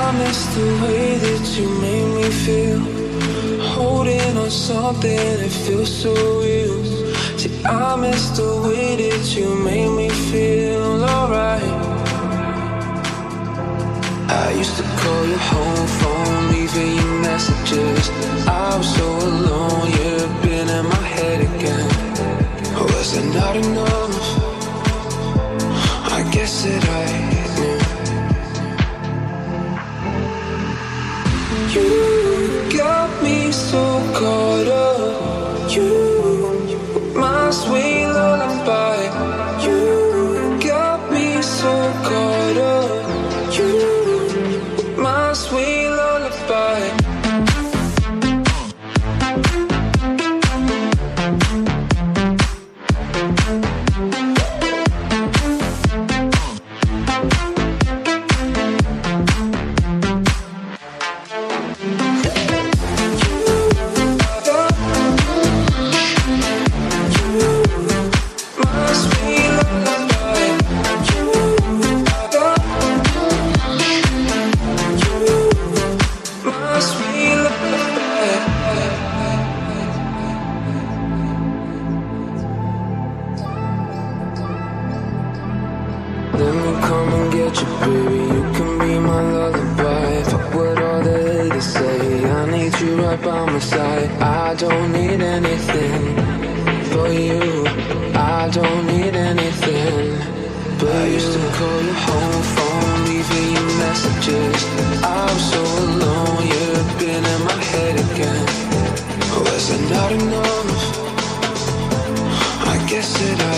miss the way that you made me feel. Holding on something that feels so real. See, I miss the way that you made me feel alright. I used to call your home phone, leaving you messages. I was so alone, you've been in my head again. Was it not enough? I guess that I knew. You got me so caught up. You, my sweet lullaby. You got me so caught up. You, my sweet lullaby. Let me come and get you, baby. You can be my lullaby. Fuck what all the haters say. I need you right by my side. I don't need anything for you. I don't need anything. But I used to call your home phone, leaving you messages. I'm so alone, you've been in my head again. Was it not enough? I guess that